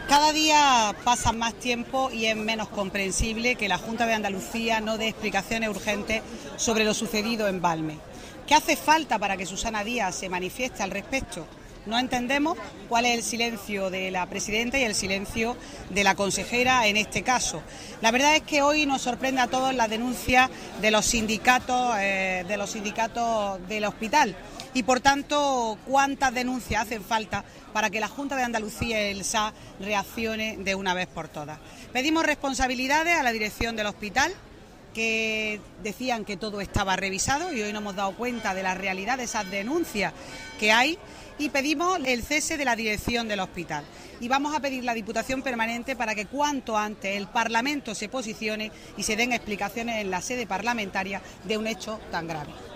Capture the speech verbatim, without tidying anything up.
Cada día pasa más tiempo y es menos comprensible que la Junta de Andalucía no dé explicaciones urgentes sobre lo sucedido en Valme. ¿Qué hace falta para que Susana Díaz se manifieste al respecto? No entendemos cuál es el silencio de la presidenta y el silencio de la consejera en este caso. La verdad es que hoy nos sorprende a todos la denuncia de los sindicatos, eh, de los sindicatos del hospital. Y por tanto, ¿cuántas denuncias hacen falta para que la Junta de Andalucía y el S A reaccione de una vez por todas? Pedimos responsabilidades a la dirección del hospital, que decían que todo estaba revisado y hoy nos hemos dado cuenta de la realidad de esas denuncias que hay, y pedimos el cese de la dirección del hospital. Y vamos a pedir la Diputación Permanente para que cuanto antes el Parlamento se posicione y se den explicaciones en la sede parlamentaria de un hecho tan grave.